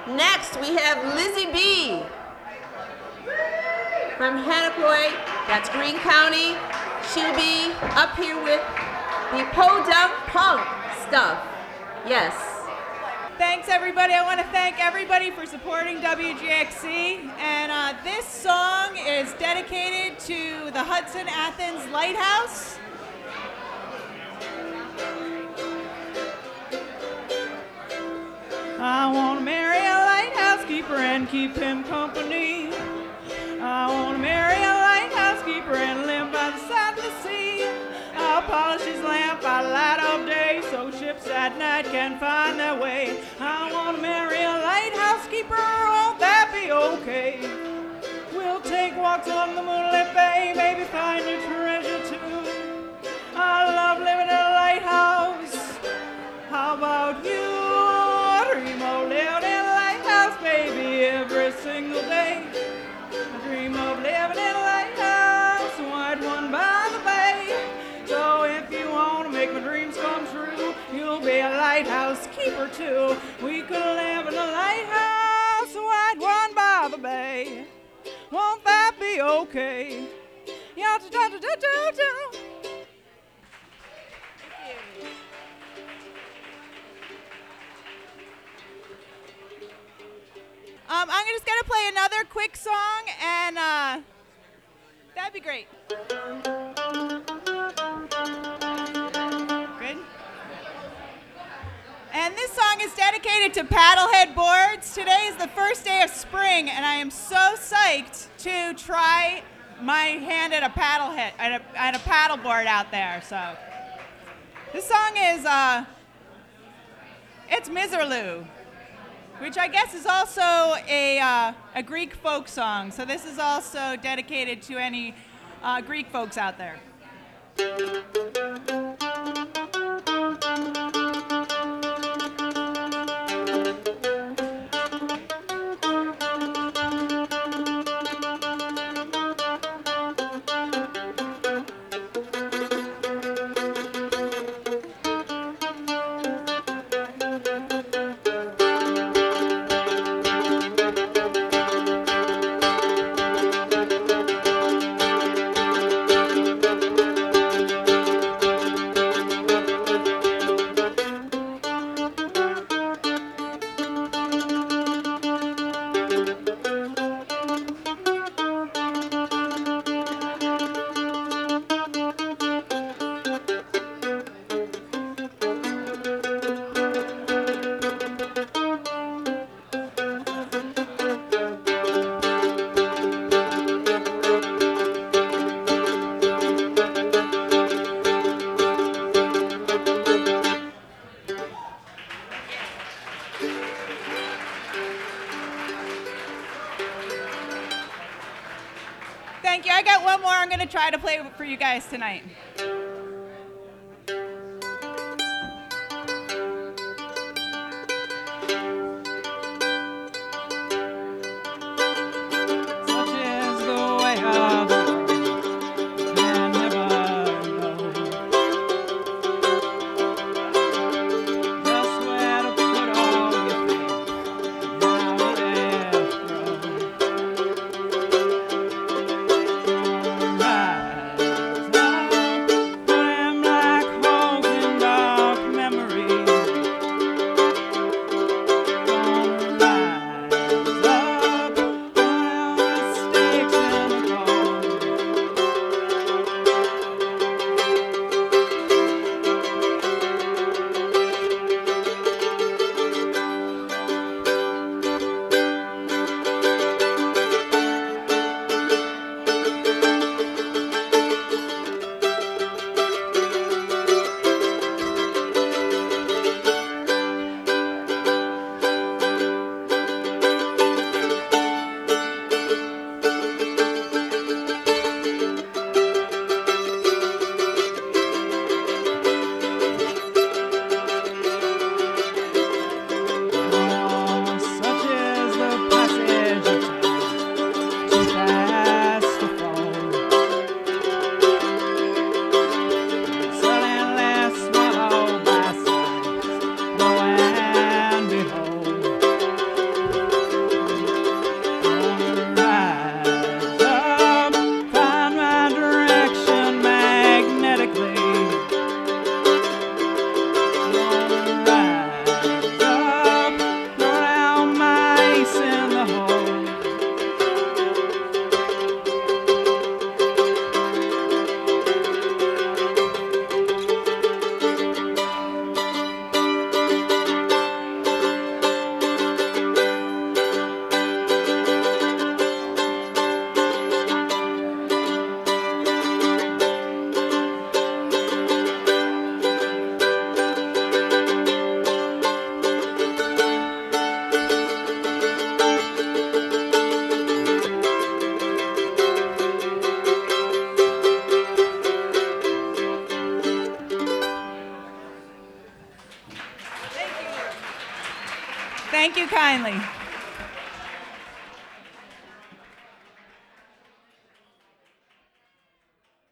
Next, we have Lizzie B. from Hanapoy, that's Greene County. She'll be up here with the Podunk Punk stuff. Yes. Thanks, everybody. I want to thank everybody for supporting WGXC. And this song is dedicated to the Hudson Athens Lighthouse. I want to marry a lighthouse keeper and keep him company. I want to marry a lighthouse keeper and live by the side of the sea. I'll polish his lamp by light of day so ships at night can find their way. I want to marry a lighthouse keeper, won't that be okay? We'll take walks on the moonlit bay, maybe find a treasure too. I love living in a lighthouse. How about you? I dream of living in a lighthouse, baby, every single day. I dream of living in a lighthouse, white one by the bay. So if you want to make my dreams come true, you'll be a lighthouse keeper too. We could live in a lighthouse, white one by the bay. Won't that be okay? Yeah, I'm just gonna play another quick song, and that'd be great. Good. And this song is dedicated to paddlehead boards. Today is the first day of spring, and I am so psyched to try my hand at a paddlehead, at a paddleboard out there. So this song is it's Miserlou, which I guess is also a Greek folk song. So this is also dedicated to any Greek folks out there. Thank you. I got one more I'm going to try to play for you guys tonight. kindly.